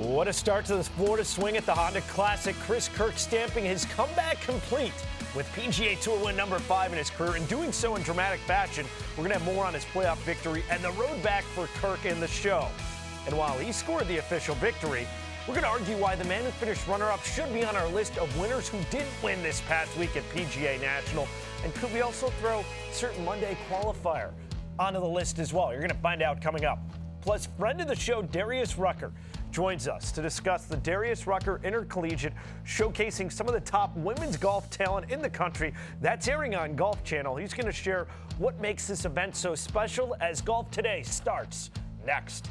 What a start to this Florida swing at the Honda Classic. Chris Kirk stamping his comeback complete with PGA Tour win number 5 in his career, and doing so in dramatic fashion. We're going to have more on his playoff victory and the road back for Kirk in the show. And while he scored the official victory, we're going to argue why the man who finished runner-up should be on our list of winners who didn't win this past week at PGA National. And could we also throw certain Monday qualifier onto the list as well? You're going to find out coming up. Plus, friend of the show, Darius Rucker, joins us to discuss the Darius Rucker Intercollegiate, showcasing some of the top women's golf talent in the country. That's airing on Golf Channel. He's going to share what makes this event so special as Golf Today starts next.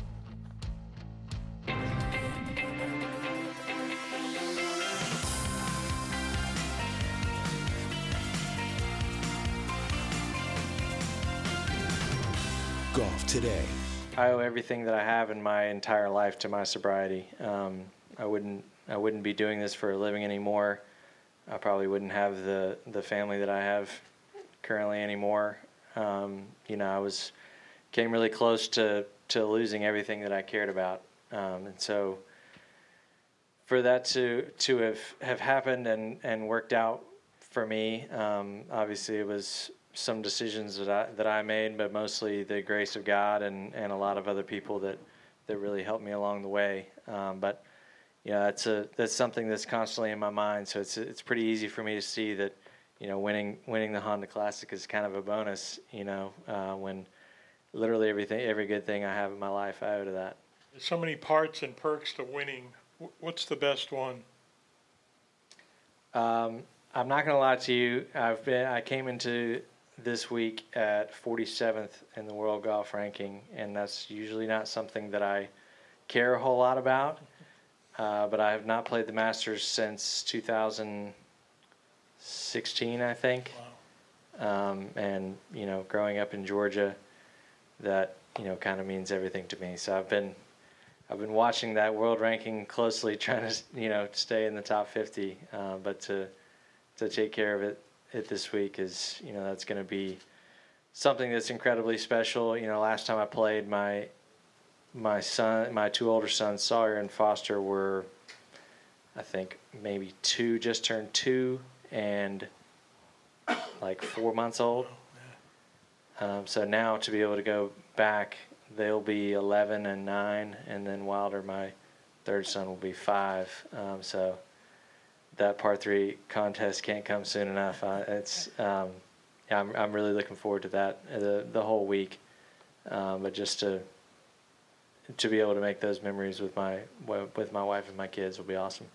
Golf Today. I owe everything that I have in my entire life to my sobriety. I wouldn't be doing this for a living anymore. I probably wouldn't have the family that I have currently anymore. I came really close to losing everything that I cared about, and so for that to have happened and worked out for me, obviously it was some decisions that I made, but mostly the grace of God and a lot of other people that really helped me along the way. But that's something that's constantly in my mind. So it's pretty easy for me to see that, winning the Honda Classic is kind of a bonus. When literally every good thing I have in my life, I owe to that. There's so many parts and perks to winning. What's the best one? I'm not going to lie to you. I came into this week at 47th in the world golf ranking, and that's usually not something that I care a whole lot about. But I have not played the Masters since 2016, I think. Wow. And growing up in Georgia, that kind of means everything to me. So I've been watching that world ranking closely, trying to stay in the top 50. But to take care of it this week is, that's going to be something that's incredibly special. Last time I played, my two older sons, Sawyer and Foster, were, I think, maybe just turned 2 and like 4 months old. So now to be able to go back, they'll be 11 and 9, and then Wilder, my third son, will be 5. So that par 3 contest can't come soon enough. I'm really looking forward to that the whole week. But just to be able to make those memories with my wife and my kids will be awesome.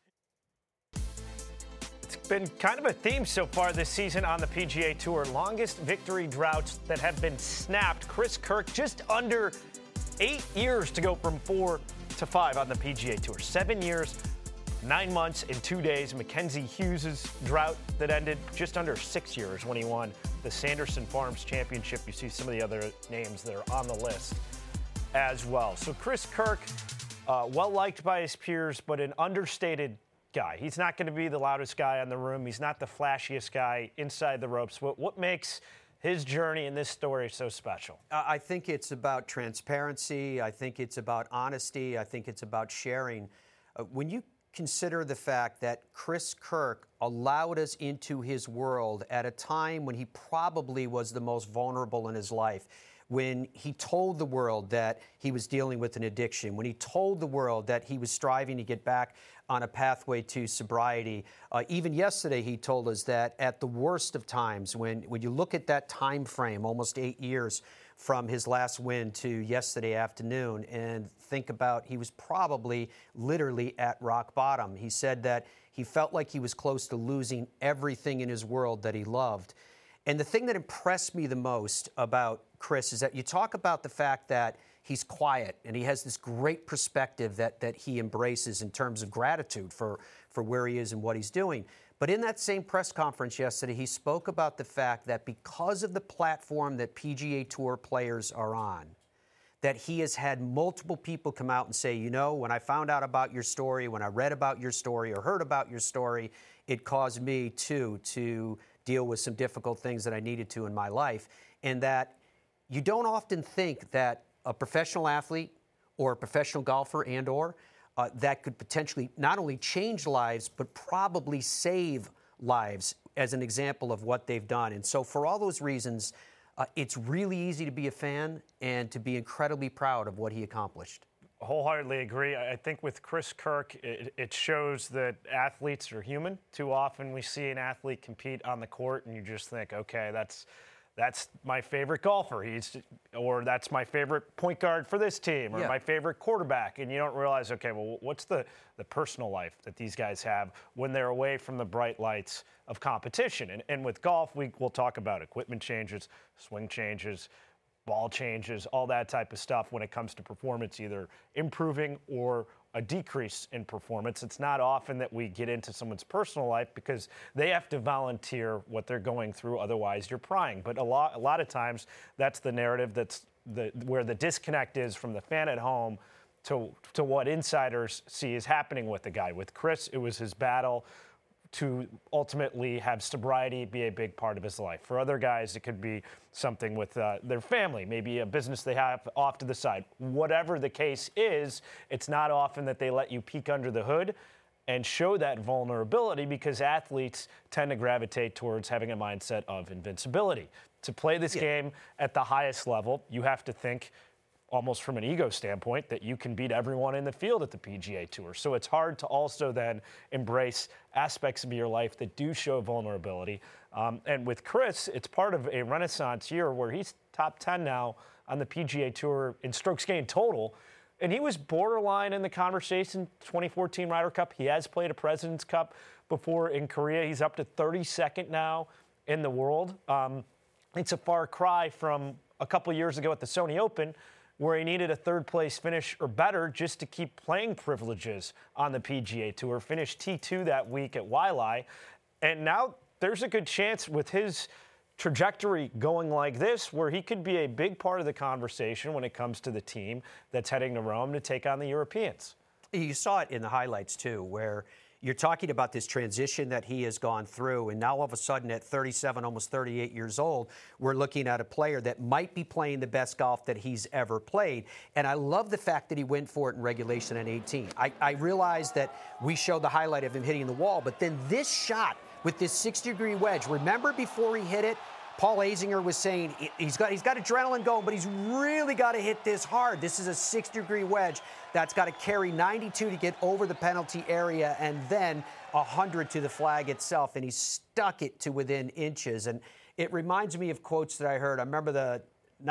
It's been kind of a theme so far this season on the PGA Tour. Longest victory droughts that have been snapped. Chris Kirk just under 8 years to go from 4 to 5 on the PGA Tour. 7 years. 9 months and 2 days. Mackenzie Hughes' drought that ended just under 6 years when he won the Sanderson Farms Championship. You see some of the other names that are on the list as well. So Chris Kirk, well-liked by his peers, but an understated guy. He's not going to be the loudest guy in the room. He's not the flashiest guy inside the ropes. What makes his journey in this story so special? I think it's about transparency. I think it's about honesty. I think it's about sharing. When you consider the fact that Chris Kirk allowed us into his world at a time when he probably was the most vulnerable in his life, when he told the world that he was dealing with an addiction, when he told the world that he was striving to get back on a pathway to sobriety. Even yesterday, he told us that at the worst of times, when you look at that time frame, almost 8 years from his last win to yesterday afternoon, and think about he was probably literally at rock bottom. He said that he felt like he was close to losing everything in his world that he loved. And the thing that impressed me the most about Chris is that you talk about the fact that he's quiet and he has this great perspective that he embraces in terms of gratitude for where he is and what he's doing. But in that same press conference yesterday, he spoke about the fact that because of the platform that PGA Tour players are on, that he has had multiple people come out and say, when I found out about your story, when I read about your story or heard about your story, it caused me to deal with some difficult things that I needed to in my life. And that you don't often think that a professional athlete or a professional golfer that could potentially not only change lives, but probably save lives, as an example of what they've done. And so for all those reasons, it's really easy to be a fan and to be incredibly proud of what he accomplished. Wholeheartedly agree. I think with Chris Kirk, it shows that athletes are human. Too often we see an athlete compete on the court and you just think, okay, that's my favorite golfer. Or that's my favorite point guard for this team, or my favorite quarterback. And you don't realize, okay, well, what's the personal life that these guys have when they're away from the bright lights of competition? And with golf, we'll talk about equipment changes, swing changes, ball changes, all that type of stuff when it comes to performance, either improving or a decrease in performance. It's not often that we get into someone's personal life because they have to volunteer what they're going through. Otherwise, you're prying. But a lot of times, that's the narrative where the disconnect is from the fan at home to what insiders see is happening with the guy. With Chris, it was his battle to ultimately have sobriety be a big part of his life. For other guys, it could be something with their family, maybe a business they have off to the side. Whatever the case is, it's not often that they let you peek under the hood and show that vulnerability, because athletes tend to gravitate towards having a mindset of invincibility. To play this game at the highest level, you have to think, almost from an ego standpoint, that you can beat everyone in the field at the PGA Tour. So it's hard to also then embrace aspects of your life that do show vulnerability. And with Chris, it's part of a renaissance year where he's top 10 now on the PGA Tour in strokes gained total. And he was borderline in the conversation, 2014 Ryder Cup. He has played a President's Cup before in Korea. He's up to 32nd now in the world. It's a far cry from a couple years ago at the Sony Open, where he needed a third-place finish or better just to keep playing privileges on the PGA Tour. Finished T2 that week at Waialae. And now there's a good chance with his trajectory going like this where he could be a big part of the conversation when it comes to the team that's heading to Rome to take on the Europeans. You saw it in the highlights, too, where you're talking about this transition that he has gone through, and now all of a sudden at 37, almost 38 years old, we're looking at a player that might be playing the best golf that he's ever played. And I love the fact that he went for it in regulation at 18. I realize that we showed the highlight of him hitting the wall, but then this shot with this 60-degree wedge, remember before he hit it, Paul Azinger was saying he's got adrenaline going, but he's really got to hit this hard. This is a 60-degree wedge that's got to carry 92 to get over the penalty area and then 100 to the flag itself, and he stuck it to within inches. And it reminds me of quotes that I heard. I remember the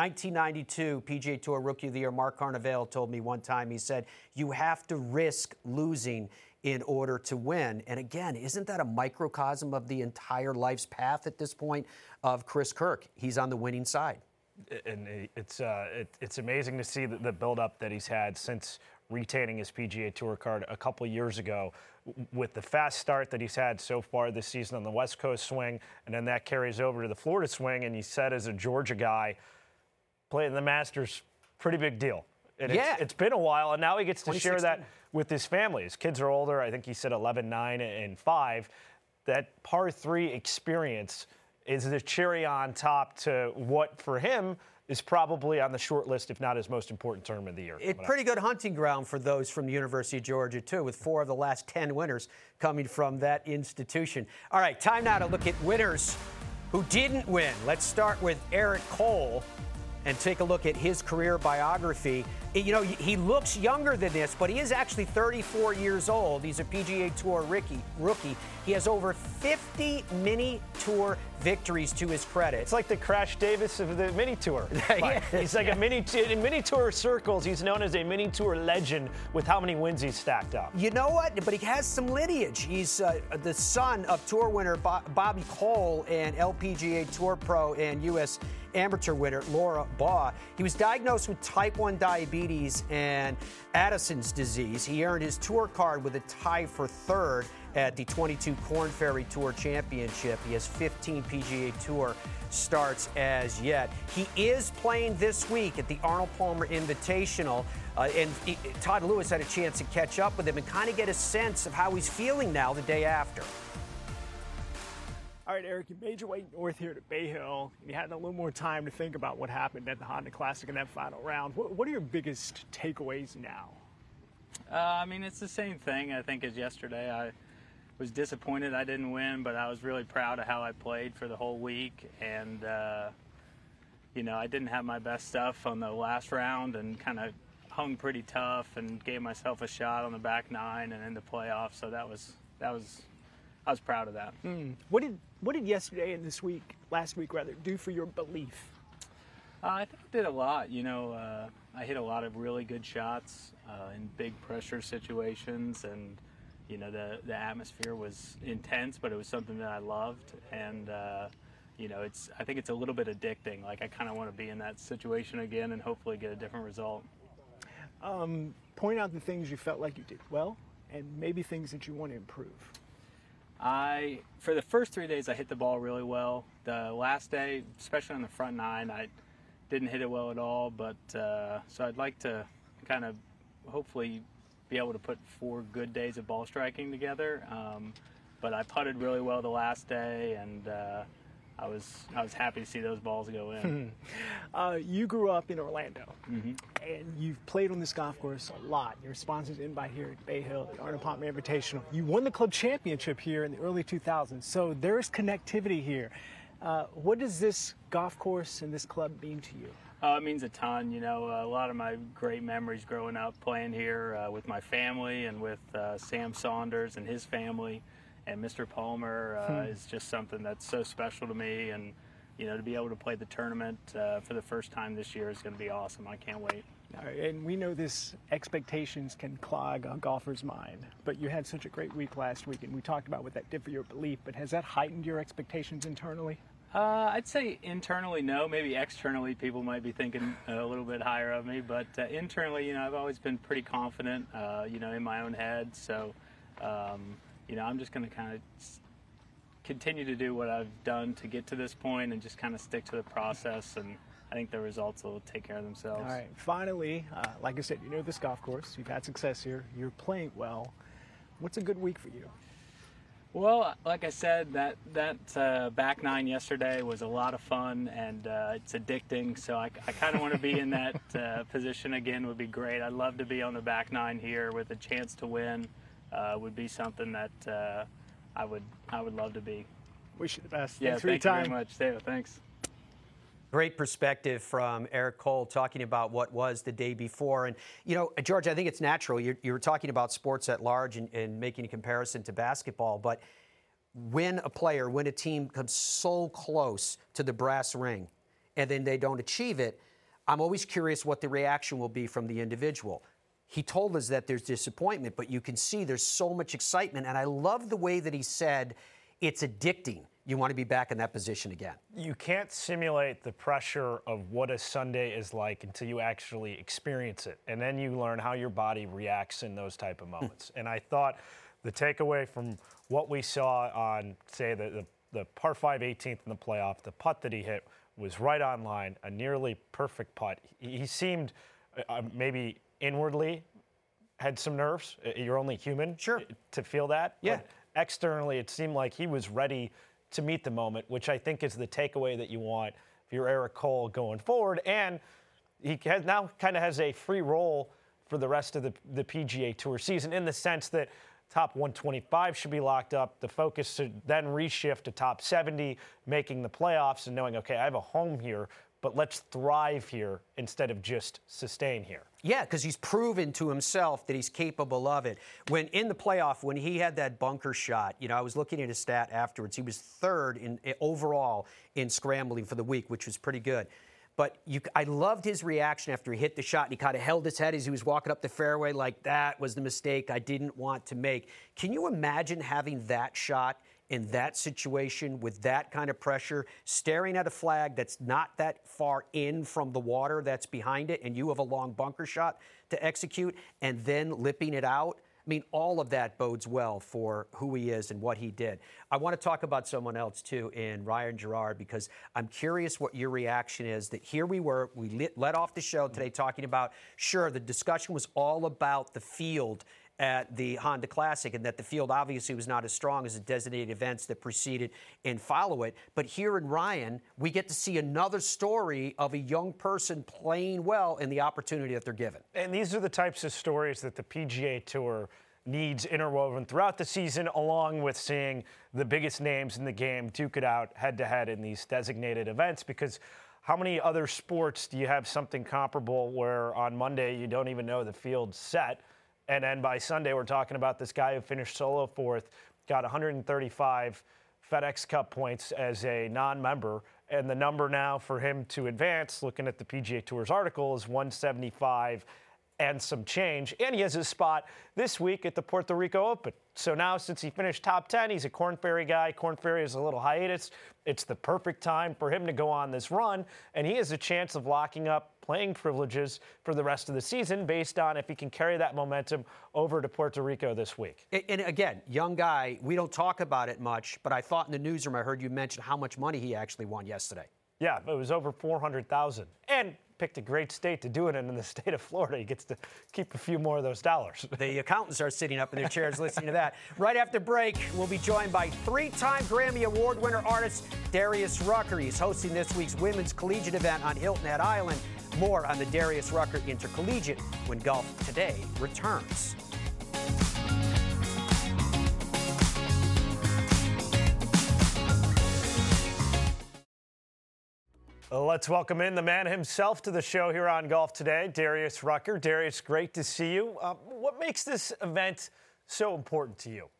1992 PGA Tour Rookie of the Year, Mark Carnevale, told me one time, he said, you have to risk losing in order to win. And again, isn't that a microcosm of the entire life's path at this point of Chris Kirk? He's on the winning side. And it's amazing to see the build-up that he's had since retaining his PGA Tour card a couple years ago, with the fast start that he's had so far this season on the West Coast swing, and then that carries over to the Florida swing. And he said, as a Georgia guy, playing the Masters, pretty big deal. And it's been a while, and now he gets to share that with his family. His kids are older. I think he said 11, 9, and 5. That par 3 experience is the cherry on top to what, for him, is probably on the short list, if not his most important tournament of the year. It's pretty good hunting ground for those from the University of Georgia, too, with 4 of the last 10 winners coming from that institution. All right, time now to look at winners who didn't win. Let's start with Eric Cole and take a look at his career biography. You know, he looks younger than this, but he is actually 34 years old. He's a PGA Tour rookie. He has over 50 mini tour victories to his credit. It's like the Crash Davis of the mini tour. He's like in mini tour circles, he's known as a mini tour legend with how many wins he's stacked up. You know what? But he has some lineage. He's the son of tour winner Bobby Cole and LPGA Tour Pro and U.S. Amateur winner Laura Baugh. He was diagnosed with type 1 diabetes and Addison's disease. He earned his tour card with a tie for third at the 22 Korn Ferry Tour Championship. He has 15 PGA Tour starts as yet. He is playing this week at the Arnold Palmer Invitational, and Todd Lewis had a chance to catch up with him and kind of get a sense of how he's feeling now the day after. All right, Eric, you made your way north here to Bay Hill, and you had a little more time to think about what happened at the Honda Classic in that final round. What are your biggest takeaways now? I mean, it's the same thing, I think, as yesterday. I was disappointed I didn't win, but I was really proud of how I played for the whole week. And, you know, I didn't have my best stuff on the last round and kind of hung pretty tough and gave myself a shot on the back nine and in the playoffs. So I was proud of that. What did yesterday and last week rather, do for your belief? I think I did a lot. You know, I hit a lot of really good shots in big pressure situations, and you know the atmosphere was intense, but it was something that I loved, and you know I think it's a little bit addicting. Like I kind of want to be in that situation again and hopefully get a different result. Point out the things you felt like you did well, and maybe things that you want to improve. For the first 3 days, I hit the ball really well. The last day, especially on the front nine, I didn't hit it well at all. But so I'd like to kind of hopefully be able to put 4 good days of ball striking together. But I putted really well the last day, and I was happy to see those balls go in. You grew up in Orlando, and you've played on this golf course a lot. Your sponsor's Invite here at Bay Hill, the Arnold Palmer Invitational. You won the club championship here in the early 2000s, so there's connectivity here. What does this golf course and this club mean to you? It means a ton. You know, a lot of my great memories growing up playing here with my family and with Sam Saunders and his family. And Mr. Palmer is just something that's so special to me, and you know, to be able to play the tournament for the first time this year is going to be awesome. I can't wait. And we know this expectations can clog a golfer's mind, but you had such a great week last week, and we talked about what that did for your belief. But has that heightened your expectations internally? I'd say internally, no. Maybe externally, people might be thinking a little bit higher of me, but internally, you know, I've always been pretty confident, you know, in my own head. So. You know, I'm just going to kind of continue to do what I've done to get to this point and just kind of stick to the process, and I think the results will take care of themselves. All right. Finally, like I said, you know this golf course. You've had success here. You're playing well. What's a good week for you? Well, like I said, that back nine yesterday was a lot of fun, and it's addicting, so I kind of want to be in that position again. Would be great. I'd love to be on the back nine here with a chance to win. Would be something that I would love to be. Wish you the best. Yeah, Thanks for your time. Thank you very much, Theo. Thanks. Great perspective from Eric Cole talking about what was the day before. And, you know, George, I think it's natural. You were talking about sports at large and making a comparison to basketball. But when a team comes so close to the brass ring and then they don't achieve it, I'm always curious what the reaction will be from the individual. He told us that there's disappointment, but you can see there's so much excitement. And I love the way that he said it's addicting. You want to be back in that position again. You can't simulate the pressure of what a Sunday is like until you actually experience it. And then you learn how your body reacts in those type of moments. And I thought the takeaway from what we saw on, say, the par 5 18th in the playoff, the putt that he hit was right on line, a nearly perfect putt. He seemed maybe inwardly had some nerves. You're only human to feel that. Yeah. But externally, it seemed like he was ready to meet the moment, which I think is the takeaway that you want if you're Eric Cole going forward. And he now kind of has a free roll for the rest of the PGA Tour season, in the sense that top 125 should be locked up. The focus should then reshift to top 70, making the playoffs and knowing, okay, I have a home here, but let's thrive here instead of just sustain here. Yeah, because he's proven to himself that he's capable of it. When in the playoff, when he had that bunker shot, you know, I was looking at his stat afterwards. He was third overall in scrambling for the week, which was pretty good. But I loved his reaction after he hit the shot, and he kind of held his head as he was walking up the fairway like, that was the mistake I didn't want to make. Can you imagine having that shot in that situation with that kind of pressure, staring at a flag that's not that far in from the water that's behind it, and you have a long bunker shot to execute, and then lipping it out? I mean, all of that bodes well for who he is and what he did. I want to talk about someone else, too, in Ryan Gerard, because I'm curious what your reaction is that here we were, we let off the show today talking about, sure, the discussion was all about the field at the Honda Classic, and that the field obviously was not as strong as the designated events that preceded and follow it. But here in Ryan, we get to see another story of a young person playing well and the opportunity that they're given. And these are the types of stories that the PGA Tour needs interwoven throughout the season, along with seeing the biggest names in the game duke it out head-to-head in these designated events, because how many other sports do you have something comparable where on Monday you don't even know the field's set, and then by Sunday we're talking about this guy who finished solo fourth, got 135 FedEx Cup points as a non-member, and the number now for him to advance, looking at the PGA Tour's article, is 175 and some change, and he has his spot this week at the Puerto Rico Open. So now, since he finished top 10, he's a Korn Ferry guy. Korn Ferry is a little hiatus. It's the perfect time for him to go on this run, and he has a chance of locking up playing privileges for the rest of the season based on if he can carry that momentum over to Puerto Rico this week. And again, young guy, we don't talk about it much, but I thought in the newsroom I heard you mention how much money he actually won yesterday. Yeah, it was over $400,000, and picked a great state to do it in the state of Florida. He gets to keep a few more of those dollars. The accountants are sitting up in their chairs listening to that. Right after break, we'll be joined by three-time Grammy Award winner artist Darius Rucker. He's hosting this week's women's collegiate event on Hilton Head Island. More on the Darius Rucker Intercollegiate when Golf Today returns. Let's welcome in the man himself to the show here on Golf Today, Darius Rucker. Darius, great to see you. What makes this event so important to you?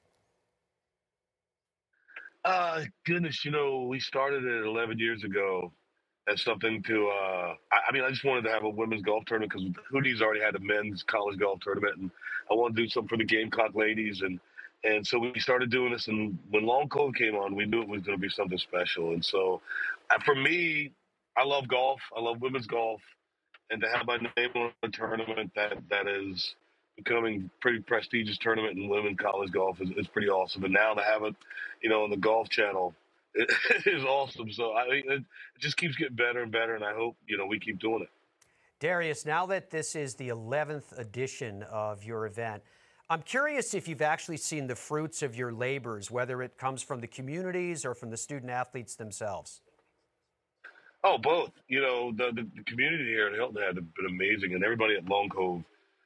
Goodness, we started it 11 years ago as something to, I just wanted to have a women's golf tournament because Hootie's already had a men's college golf tournament, and I wanted to do something for the Gamecock ladies. And so we started doing this, and when Long Cove came on, we knew it was going to be something special. And so for me, I love golf. I love women's golf. And to have my name on a tournament that is becoming pretty prestigious tournament in women's college golf is pretty awesome. And now to have it, on the Golf Channel, it is awesome. So it just keeps getting better and better, and I hope, we keep doing it. Darius, now that this is the 11th edition of your event, I'm curious if you've actually seen the fruits of your labors, whether it comes from the communities or from the student athletes themselves. Oh, both. The community here at Hilton Head have been amazing, and everybody at Long Cove,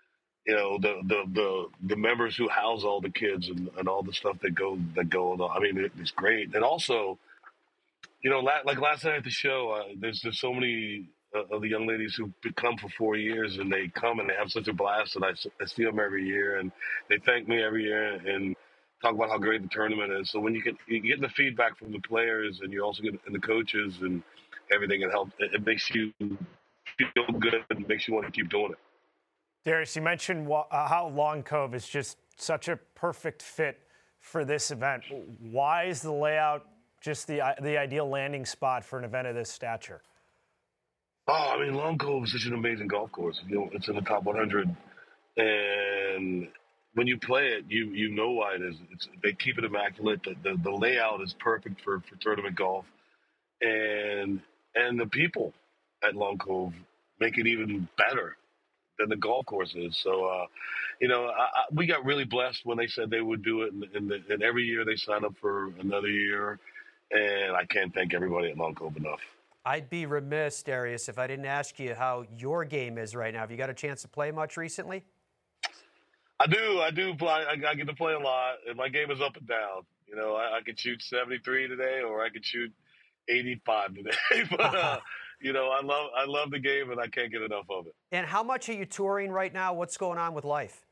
the members who house all the kids and all the stuff that go on. I mean, it's great. And also, like last night at the show, there's just so many of the young ladies who come for 4 years, and they come and they have such a blast, and I see them every year, and they thank me every year and talk about how great the tournament is. So when you get the feedback from the players, and you also get the coaches and everything, it makes you feel good and makes you want to keep doing it. Darius, you mentioned how Long Cove is just such a perfect fit for this event. Why is the layout just the ideal landing spot for an event of this stature? Oh, Long Cove is such an amazing golf course. It's in the top 100, and when you play it, you know why it is. They keep it immaculate. The layout is perfect for tournament golf, and the people at Long Cove make it even better than the golf course is. So, we got really blessed when they said they would do it, and every year they sign up for another year, and I can't thank everybody at Long Cove enough. I'd be remiss, Darius, if I didn't ask you how your game is right now. Have you got a chance to play much recently? I do play. I get to play a lot, and my game is up and down. I could shoot 73 today, or I could shoot 85 today. But I love the game, and I can't get enough of it. And how much are you touring right now? What's going on with life?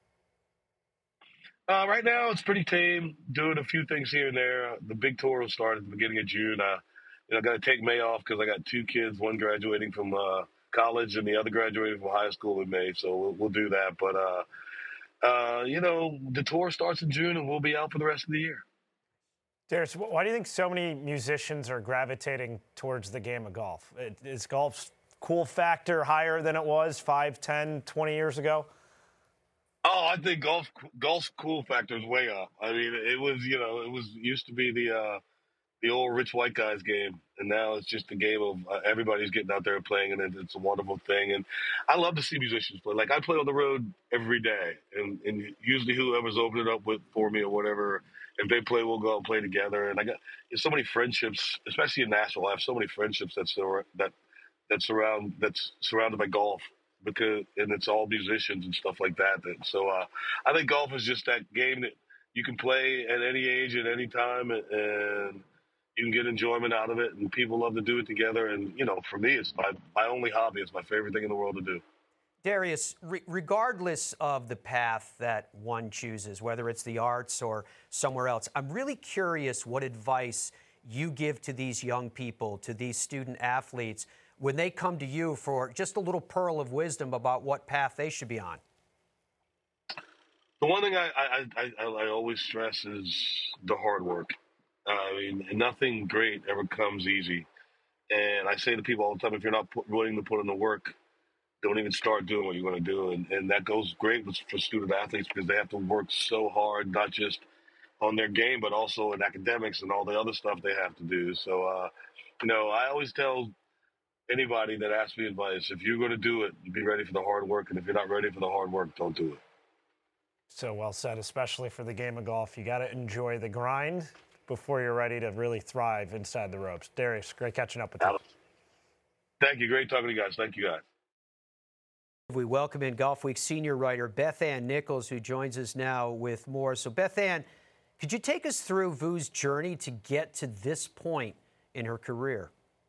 Right now, it's pretty tame. Doing a few things here and there. The big tour will start at the beginning of June. I got to take May off because I got two kids, one graduating from college and the other graduating from high school in May. So we'll do that. But the tour starts in June, and we'll be out for the rest of the year. Darius, why do you think so many musicians are gravitating towards the game of golf? Is golf's cool factor higher than it was 5, 10, 20 years ago? Oh, I think golf's cool factor is way up. It was, it was used to be the old rich white guys game, and now it's just a game of everybody's getting out there and playing, and it's a wonderful thing. And I love to see musicians play. Like, I play on the road every day, and usually whoever's opening up for me or whatever, if they play, we'll go out and play together. And I got so many friendships, especially in Nashville. I have so many friendships that's surrounded by golf, and it's all musicians and stuff like that. So I think golf is just that game that you can play at any age, at any time, and you can get enjoyment out of it, and people love to do it together. And, for me, it's my only hobby. It's my favorite thing in the world to do. Darius, regardless of the path that one chooses, whether it's the arts or somewhere else, I'm really curious what advice you give to these young people, to these student athletes, when they come to you for just a little pearl of wisdom about what path they should be on. The one thing I always stress is the hard work. Nothing great ever comes easy. And I say to people all the time, if you're not willing to put in the work, don't even start doing what you're going to do. And that goes great for student athletes because they have to work so hard, not just on their game, but also in academics and all the other stuff they have to do. So, I always tell anybody that asks me advice, if you're going to do it, be ready for the hard work. And if you're not ready for the hard work, don't do it. So well said, especially for the game of golf. You got to enjoy the grind before you're ready to really thrive inside the ropes. Darius, great catching up with you. Thank you. Great talking to you guys. Thank you, guys. We welcome in Golf Week senior writer Beth Ann Nichols, who joins us now with more. So, Beth Ann, could you take us through Vu's journey to get to this point in her career?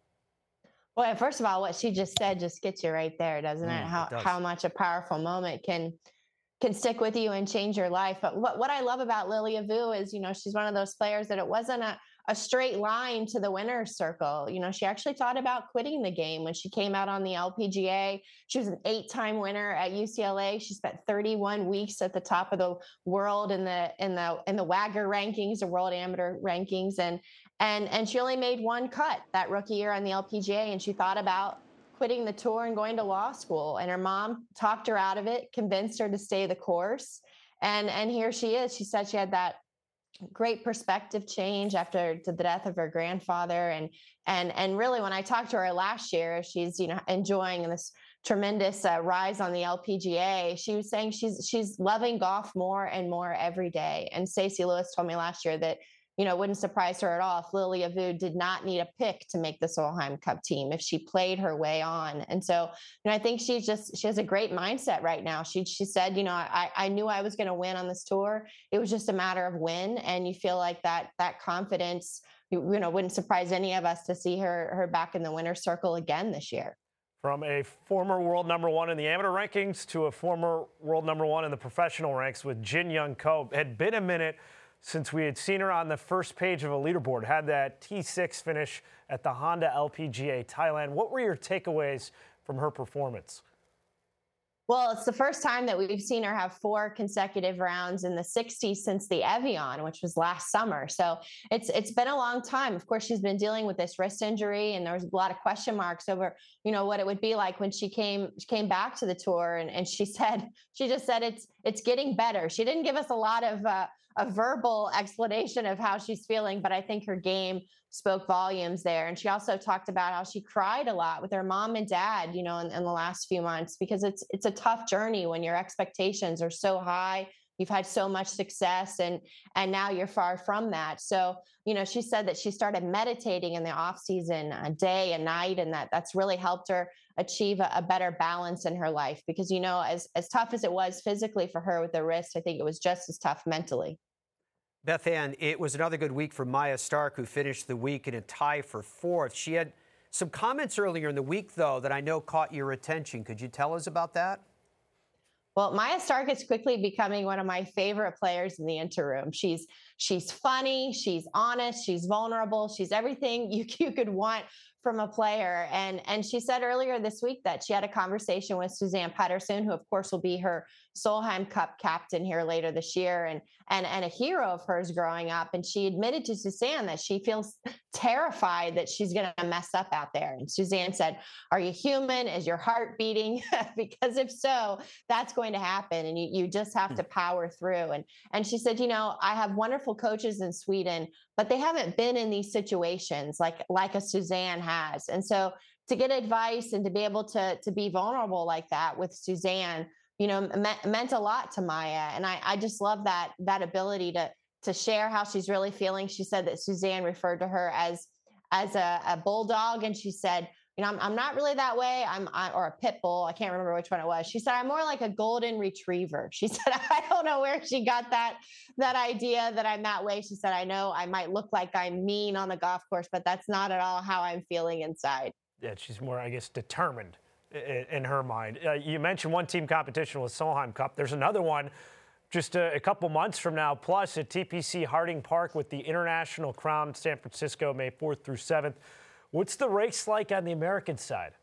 Well, first of all, what she just said just gets you right there, doesn't it? How much a powerful moment can stick with you and change your life. But what I love about Lilia Vu is, she's one of those players that it wasn't a straight line to the winner's circle. She actually thought about quitting the game when she came out on the LPGA. She was an 8-time winner at UCLA. She spent 31 weeks at the top of the world in the WAGR rankings, the World Amateur rankings, and she only made one cut that rookie year on the LPGA, and she thought about quitting the tour and going to law school. And her mom talked her out of it, convinced her to stay the course. And here she is. She said she had that great perspective change after the death of her grandfather. And really, when I talked to her last year, she's, enjoying this tremendous rise on the LPGA. She was saying she's loving golf more and more every day. And Stacey Lewis told me last year that, it wouldn't surprise her at all if Lilia Vu did not need a pick to make the Solheim Cup team, if she played her way on. And so, I think she has a great mindset right now. She said, I knew I was going to win on this tour. It was just a matter of when. And you feel like that confidence, wouldn't surprise any of us to see her back in the winner's circle again this year. From a former world number one in the amateur rankings to a former world number one in the professional ranks with Jin Young Ko. It had been a minute since we had seen her on the first page of a leaderboard, had that T6 finish at the Honda LPGA Thailand. What were your takeaways from her performance? Well, it's the first time that we've seen her have 4 consecutive rounds in the 60s since the Evian, which was last summer. So it's been a long time. Of course, she's been dealing with this wrist injury, and there was a lot of question marks over, what it would be like when she came back to the tour. And she just said it's getting better. She didn't give us a lot of a verbal explanation of how she's feeling, but I think her game spoke volumes there. And she also talked about how she cried a lot with her mom and dad, in the last few months, because it's a tough journey when your expectations are so high. You've had so much success and now you're far from that. So, she said that she started meditating in the off season, day and night, and that's really helped her achieve a better balance in her life, because, as tough as it was physically for her with the wrist, I think it was just as tough mentally. Beth Ann, it was another good week for Maya Stark, who finished the week in a tie for 4th. She had some comments earlier in the week, though, that I know caught your attention. Could you tell us about that? Well, Maya Stark is quickly becoming one of my favorite players in the interim. She's funny, she's honest, she's vulnerable, she's everything you could want from a player. And she said earlier this week that she had a conversation with Suzann Pettersson, who of course will be her Solheim Cup captain here later this year, and a hero of hers growing up. And she admitted to Suzann that she feels terrified that she's going to mess up out there. And Suzann said, "Are you human? Is your heart beating?" Because if so, that's going to happen. And you just have to power through. And she said, I have wonderful coaches in Sweden, but they haven't been in these situations like a Suzann has. And so to get advice and to be able to be vulnerable like that with Suzann, meant a lot to Maya. And I just love that ability to share how she's really feeling. She said that Suzann referred to her as a bulldog. And she said, I'm not really that way. Or a pit bull. I can't remember which one it was. She said, I'm more like a golden retriever. She said, I don't know where she got that idea that I'm that way. She said, I know I might look like I'm mean on the golf course, but that's not at all how I'm feeling inside. Yeah, she's more, I guess, determined in her mind. You mentioned one team competition with Solheim Cup. There's another one just a couple months from now, plus at TPC Harding Park with the International Crown, San Francisco, May 4th through 7th. What's the race like on the American side?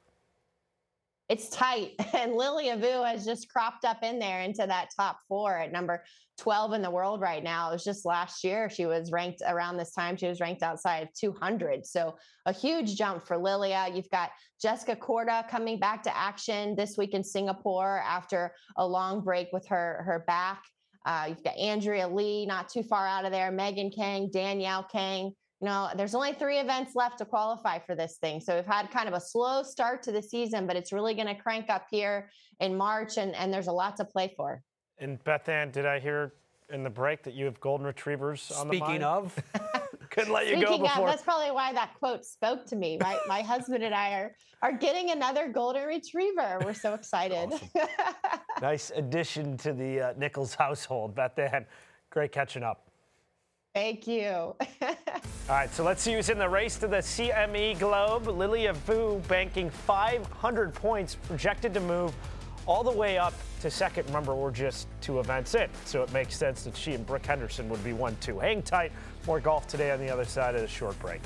It's tight, and Lilia Vu has just cropped up in there into that top 4 at number 12 in the world right now. It was just last year she was ranked around this time. She was ranked outside of 200. So a huge jump for Lilia. You've got Jessica Korda coming back to action this week in Singapore after a long break with her back. You've got Andrea Lee not too far out of there, Megan Kang, Danielle Kang. There's only 3 events left to qualify for this thing. So we've had kind of a slow start to the season, but it's really going to crank up here in March, and there's a lot to play for. And Beth Ann, did I hear in the break that you have golden retrievers on the mind? Speaking of, couldn't let you go before. That's probably why that quote spoke to me. My husband and I are getting another golden retriever. We're so excited. Awesome. Nice addition to the Nichols household. Beth Ann, great catching up. Thank you. All right, so let's see who's in the race to the CME Globe. Lilia Vu banking 500 points, projected to move all the way up to second. Remember, we're just 2 events in, so it makes sense that she and Brooke Henderson would be 1-2. Hang tight. More golf today on the other side of the short break.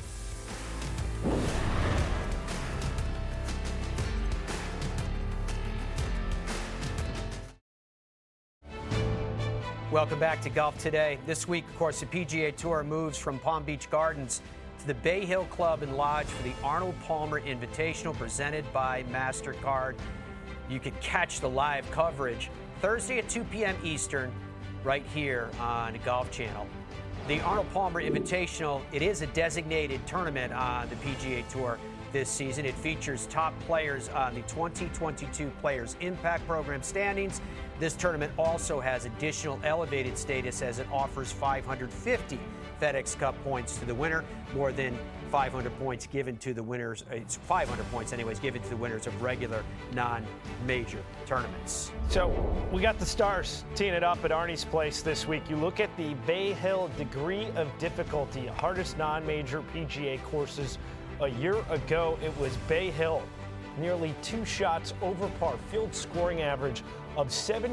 Welcome back to Golf Today. This week, of course, the PGA Tour moves from Palm Beach Gardens to the Bay Hill Club and Lodge for the Arnold Palmer Invitational presented by MasterCard. You can catch the live coverage Thursday at 2 p.m. Eastern right here on Golf Channel. The Arnold Palmer Invitational, it is a designated tournament on the PGA Tour this season. It features top players on the 2022 Players Impact Program standings. This tournament also has additional elevated status as it offers 550 FedEx Cup points to the winner, more than 500 points given to the winners. It's 500 points anyways given to the winners of regular non-major tournaments. So we got the stars teeing it up at Arnie's place this week. You look at the Bay Hill degree of difficulty, hardest non-major PGA courses. A year ago, it was Bay Hill, nearly 2 shots over par, field scoring average of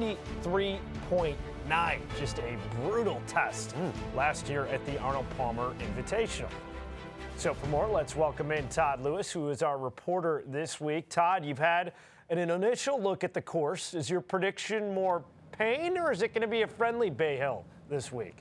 73.9. Just a brutal test last year at the Arnold Palmer Invitational. So for more, let's welcome in Todd Lewis, who is our reporter this week. Todd, you've had an initial look at the course. Is your prediction more pain, or is it going to be a friendly Bay Hill this week?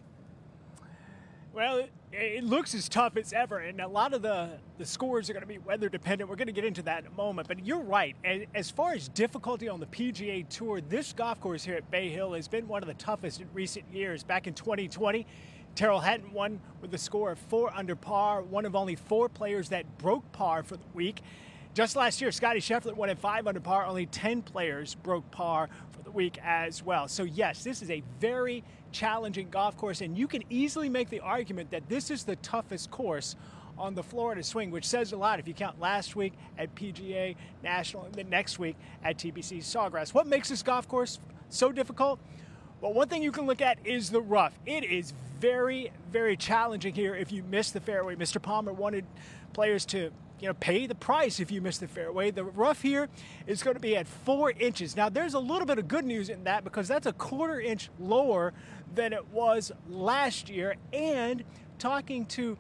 Well, it looks as tough as ever, and a lot of the scores are going to be weather dependent. We're going to get into that in a moment, but you're right. As far as difficulty on the PGA Tour, this golf course here at Bay Hill has been one of the toughest in recent years. Back in 2020, Terrell Hatton won with a score of 4 under par, one of only 4 players that broke par for the week. Just last year, Scotty Scheffler won at 5 under par. Only 10 players broke par for the week as well. So, yes, this is a very challenging golf course, and you can easily make the argument that this is the toughest course on the Florida swing, which says a lot if you count last week at PGA National and the next week at TPC Sawgrass. What makes this golf course so difficult? Well, one thing you can look at is the rough. It is very, very challenging here if you miss the fairway. Mr. Palmer wanted players to pay the price if you miss the fairway. The rough here is going to be at 4 inches. Now, there's a little bit of good news in that because that's a 1/4 inch lower than it was last year. And talking to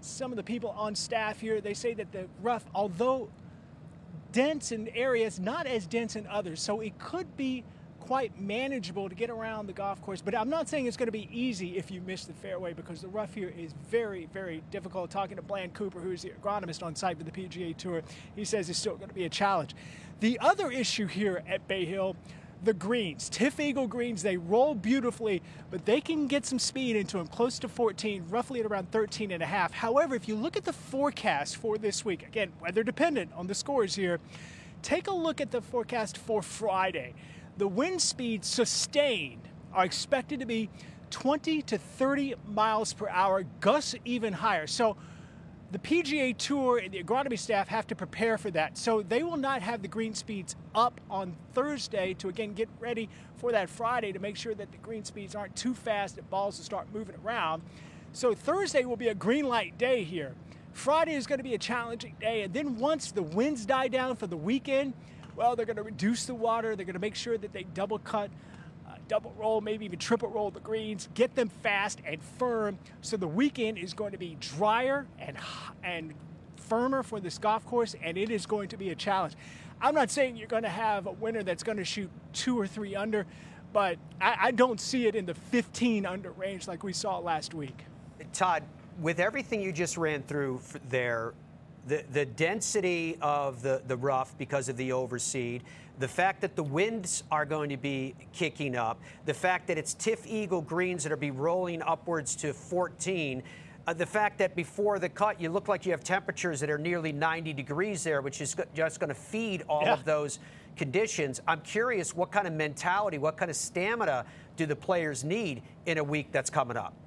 some of the people on staff here, they say that the rough, although dense in areas, not as dense in others. So it could be quite manageable to get around the golf course. But I'm not saying it's going to be easy if you miss the fairway, because the rough here is very, very difficult. Talking to Bland Cooper, who's the agronomist on site for the PGA Tour, he says it's still going to be a challenge. The other issue here at Bay Hill, the greens, TifEagle greens, they roll beautifully, but they can get some speed into them close to 14, roughly at around 13 and a half. However, if you look at the forecast for this week, again, weather dependent on the scores here, take a look at the forecast for Friday. The wind speeds sustained are expected to be 20 to 30 miles per hour, gusts even higher. So the PGA Tour and the agronomy staff have to prepare for that. So they will not have the green speeds up on Thursday to, again, get ready for that Friday to make sure that the green speeds aren't too fast that balls will start moving around. So Thursday will be a green light day here. Friday is going to be a challenging day. And then once the winds die down for the weekend, well, they're going to reduce the water. They're going to make sure that they double cut, double roll, maybe even triple roll the greens, get them fast and firm. So the weekend is going to be drier and firmer for this golf course, and it is going to be a challenge. I'm not saying you're going to have a winner that's going to shoot 2 or 3 under, but I don't see it in the 15 under range like we saw last week. Todd, with everything you just ran through there, the density of the rough because of the overseed, the fact that the winds are going to be kicking up, the fact that it's TifEagle greens that are be rolling upwards to 14, the fact that before the cut you look like you have temperatures that are nearly 90 degrees there, which is just going to feed all of those conditions. I'm curious, what kind of mentality, what kind of stamina do the players need in a week that's coming up?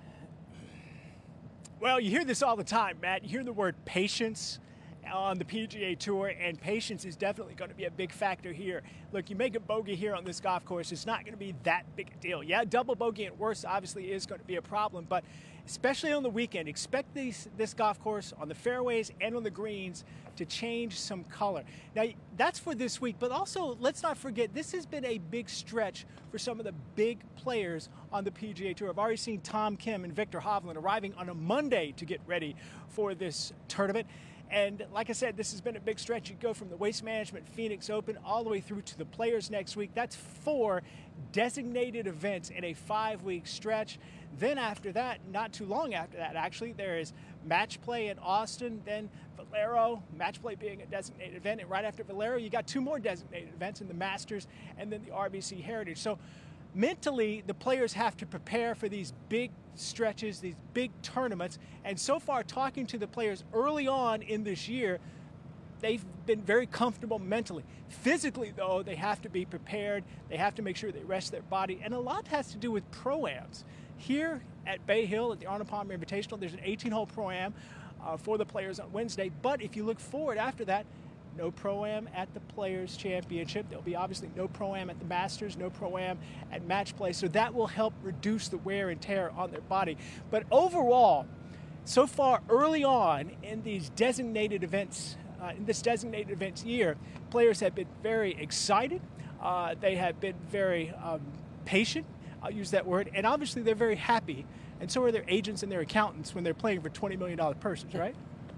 Well, you hear this all the time, Matt. You hear the word patience on the PGA Tour, and patience is definitely going to be a big factor here. Look, you make a bogey here on this golf course, it's not going to be that big a deal. Yeah, double bogey at worst obviously is going to be a problem, but especially on the weekend, expect this golf course on the fairways and on the greens to change some color. Now, that's for this week, but also let's not forget, this has been a big stretch for some of the big players on the PGA Tour. I've already seen Tom Kim and Viktor Hovland arriving on a Monday to get ready for this tournament. And like I said, this has been a big stretch. You go from the Waste Management Phoenix Open all the way through to the Players next week. That's 4 designated events in a 5-week stretch. Then after that, not too long after that, actually, there is Match Play in Austin, then Valero, Match Play being a designated event. And right after Valero, you got 2 more designated events in the Masters and then the RBC Heritage. So mentally, the players have to prepare for these big stretches, these big tournaments. And so far, talking to the players early on in this year, they've been very comfortable mentally. Physically, though, they have to be prepared. They have to make sure they rest their body. And a lot has to do with pro-ams. Here at Bay Hill at the Arnold Palmer Invitational, there's an 18-hole pro-am for the players on Wednesday. But if you look forward after that, no Pro-Am at the Players' Championship. There'll be obviously no Pro-Am at the Masters, no Pro-Am at Match Play. So that will help reduce the wear and tear on their body. But overall, so far early on in these designated events, in this designated events year, players have been very excited. They have been very patient. I'll use that word. And obviously they're very happy. And so are their agents and their accountants when they're playing for $20 million purses, right?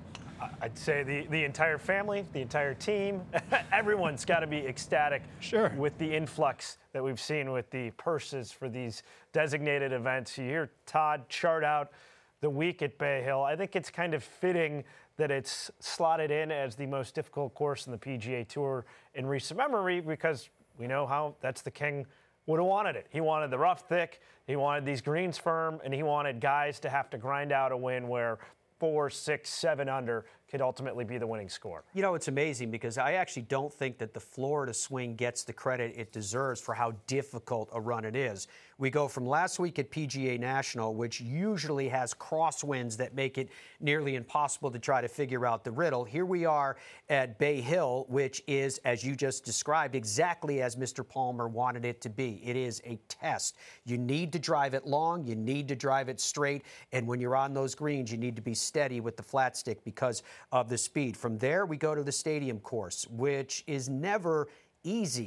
I'd say the entire family, the entire team, everyone's got to be ecstatic with the influx that we've seen with the purses for these designated events. You hear Todd chart out the week at Bay Hill. I think it's kind of fitting that it's slotted in as the most difficult course in the PGA Tour in recent memory, because we know how that's the king would have wanted it. He wanted the rough thick, he wanted these greens firm, and he wanted guys to have to grind out a win where 4, 6, 7 under could ultimately be the winning score. You know, it's amazing because I actually don't think that the Florida swing gets the credit it deserves for how difficult a run it is. We go from last week at PGA National, which usually has crosswinds that make it nearly impossible to try to figure out the riddle. Here we are at Bay Hill, which is, as you just described, exactly as Mr. Palmer wanted it to be. It is a test. You need to drive it long, you need to drive it straight, and when you're on those greens, you need to be steady with the flat stick because of the speed. From there, we go to the Stadium course, which is never easy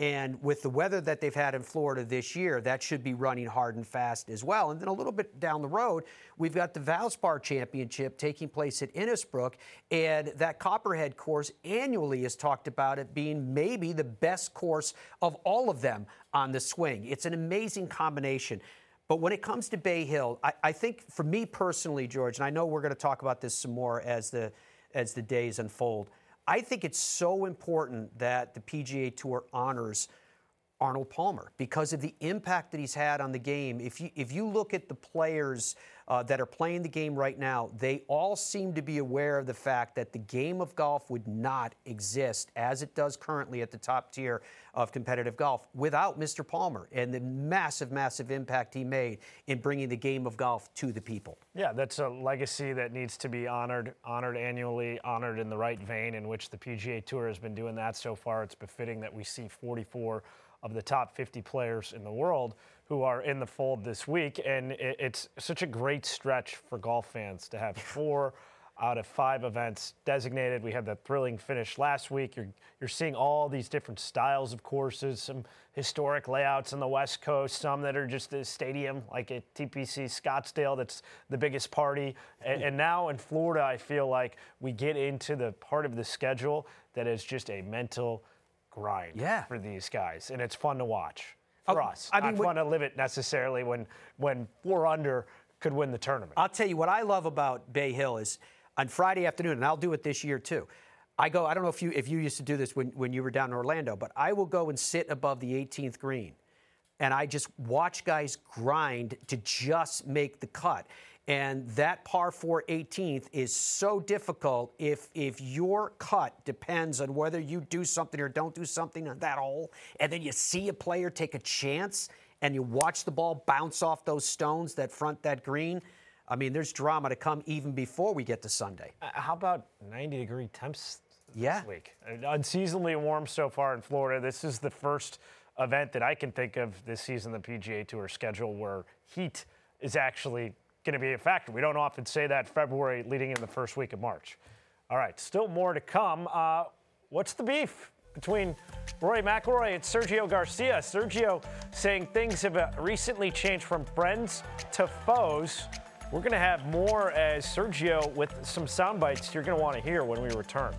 And with the weather that they've had in Florida this year, that should be running hard and fast as well. And then a little bit down the road, we've got the Valspar Championship taking place at Innisbrook. And that Copperhead course annually is talked about it being maybe the best course of all of them on the swing. It's an amazing combination. But when it comes to Bay Hill, I think for me personally, George, and I know we're going to talk about this some more as the days unfold, I think it's so important that the PGA Tour honors Arnold Palmer because of the impact that he's had on the game. If you look at the players that are playing the game right now, they all seem to be aware of the fact that the game of golf would not exist as it does currently at the top tier of competitive golf without Mr. Palmer and the massive, massive impact he made in bringing the game of golf to the people. Yeah, that's a legacy that needs to be honored annually, honored in the right vein in which the PGA Tour has been doing that so far. It's befitting that we see 44 of the top 50 players in the world who are in the fold this week. And it's such a great stretch for golf fans to have 4 out of 5 events designated. We had that thrilling finish last week. You're seeing all these different styles of courses, some historic layouts on the West Coast, some that are just a stadium like at TPC Scottsdale that's the biggest party. And now in Florida, I feel like we get into the part of the schedule that is just a mental grind for these guys, and it's fun to watch for us. Not fun to live it necessarily when 4 under could win the tournament. I'll tell you what I love about Bay Hill is on Friday afternoon, and I'll do it this year too. I don't know if you used to do this when you were down in Orlando, but I will go and sit above the 18th green, and I just watch guys grind to just make the cut. And that par 4 18th is so difficult if your cut depends on whether you do something or don't do something on that hole, and then you see a player take a chance and you watch the ball bounce off those stones that front that green. I mean, there's drama to come even before we get to Sunday. How about 90-degree temps this week? Unseasonably warm so far in Florida. This is the first event that I can think of this season, the PGA Tour schedule, where heat is actually going to be a factor. We don't often say that February leading in the first week of March. All right, still more to come. What's the beef between Rory McIlroy and Sergio Garcia? Sergio saying things have recently changed from friends to foes. We're going to have more as Sergio with some sound bites you're going to want to hear when we return.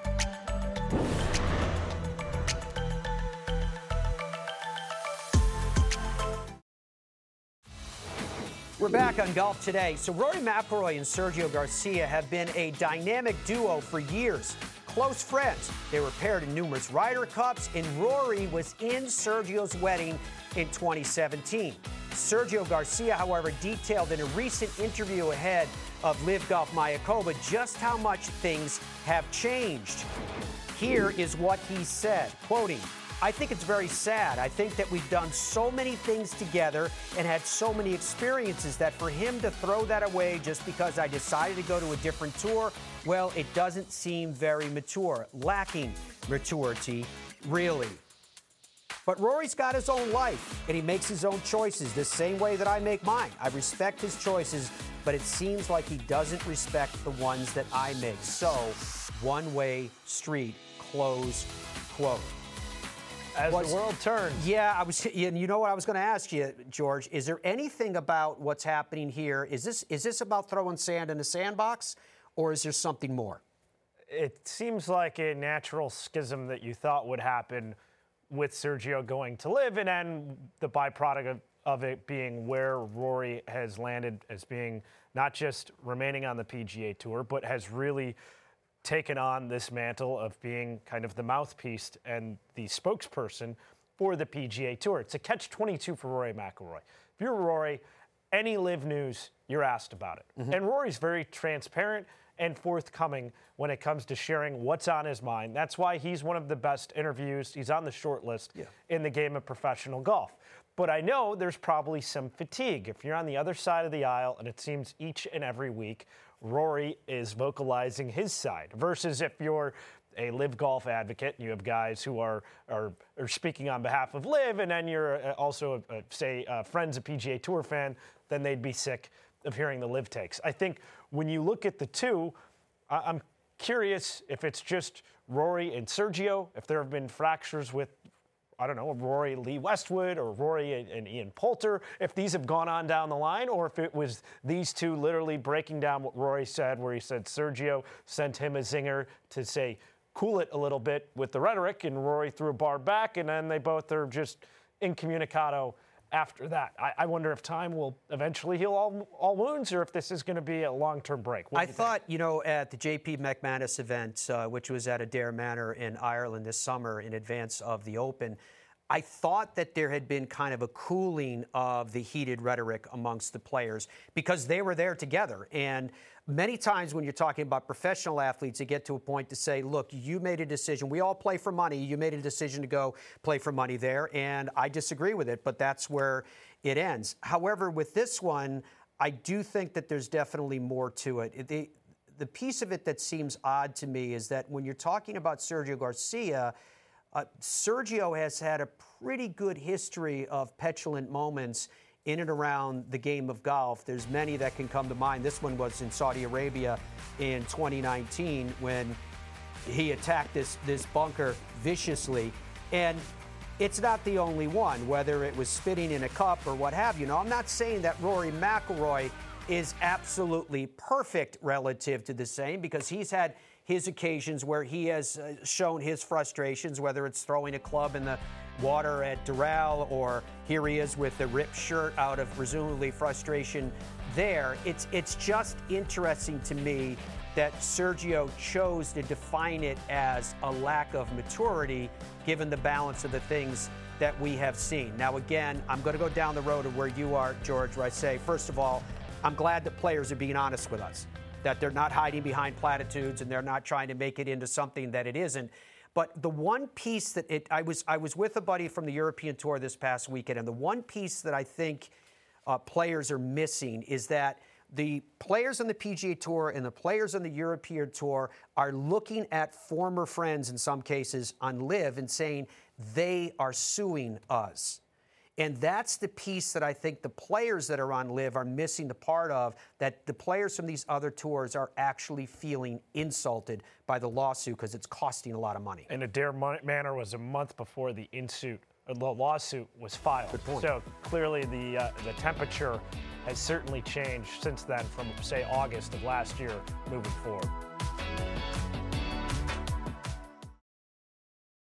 We're back on Golf Today. So Rory McIlroy and Sergio Garcia have been a dynamic duo for years. Close friends. They were paired in numerous Ryder Cups, and Rory was in Sergio's wedding in 2017. Sergio Garcia, however, detailed in a recent interview ahead of Live Golf Mayakoba just how much things have changed. Here is what he said, quoting, "I think it's very sad. I think that we've done so many things together and had so many experiences that for him to throw that away just because I decided to go to a different tour, well, it doesn't seem very mature. Lacking maturity, really." But Rory's got his own life, and he makes his own choices the same way that I make mine. I respect his choices, but it seems like he doesn't respect the ones that I make. So, one-way street, close quote. As the world turns. Yeah, and you know what I was going to ask you, George? Is there anything about what's happening here? Is this about throwing sand in a sandbox, or is there something more? It seems like a natural schism that you thought would happen with Sergio going to Live, and then the byproduct of it being where Rory has landed as being not just remaining on the PGA Tour, but has really taken on this mantle of being kind of the mouthpiece and the spokesperson for the PGA Tour. It's a catch-22 for Rory McIlroy. If you're Rory, any Live news, you're asked about it. Mm-hmm. And Rory's very transparent and forthcoming when it comes to sharing what's on his mind. That's why he's one of the best interviews. He's on the short list in the game of professional golf. But I know there's probably some fatigue. If you're on the other side of the aisle, and it seems each and every week, Rory is vocalizing his side, versus if you're a Live Golf advocate and you have guys who are speaking on behalf of Live, and then you're also, friends, a PGA Tour fan, then they'd be sick of hearing the Live takes. I think when you look at the two, I'm curious if it's just Rory and Sergio, if there have been fractures with I don't know, a Rory Lee Westwood or Rory and Ian Poulter, if these have gone on down the line, or if it was these two literally breaking down what Rory said, where he said Sergio sent him a zinger to say, cool it a little bit with the rhetoric, and Rory threw a bar back, and then they both are just incommunicado after that. I wonder if time will eventually heal all wounds, or if this is going to be a long-term break. I thought, at the JP McManus event, which was at Adare Manor in Ireland this summer in advance of the Open, I thought that there had been kind of a cooling of the heated rhetoric amongst the players because they were there together. And many times when you're talking about professional athletes, you get to a point to say, look, you made a decision. We all play for money. You made a decision to go play for money there, and I disagree with it, but that's where it ends. However, with this one, I do think that there's definitely more to it. The piece of it that seems odd to me is that when you're talking about Sergio Garcia, Sergio has had a pretty good history of petulant moments in and around the game of golf. There's many that can come to mind. This one was in Saudi Arabia in 2019 when he attacked this bunker viciously. And it's not the only one, whether it was spitting in a cup or what have you. Now, I'm not saying that Rory McIlroy is absolutely perfect relative to the same, because he's had his occasions where he has shown his frustrations, whether it's throwing a club in the water at Doral, or here he is with the ripped shirt out of presumably frustration there. It's just interesting to me that Sergio chose to define it as a lack of maturity, given the balance of the things that we have seen. Now, again, I'm going to go down the road of where you are, George, where I say, first of all, I'm glad that players are being honest with us, that they're not hiding behind platitudes and they're not trying to make it into something that it isn't. But the one piece that I was with a buddy from the European Tour this past weekend, and the one piece that I think players are missing is that the players on the PGA Tour and the players on the European Tour are looking at former friends, in some cases, on LIV and saying they are suing us. And that's the piece that I think the players that are on LIV are missing the part of, that the players from these other tours are actually feeling insulted by the lawsuit because it's costing a lot of money. And Adare Manor was a month before the lawsuit was filed. Good point. So clearly the temperature has certainly changed since then from, say, August of last year moving forward.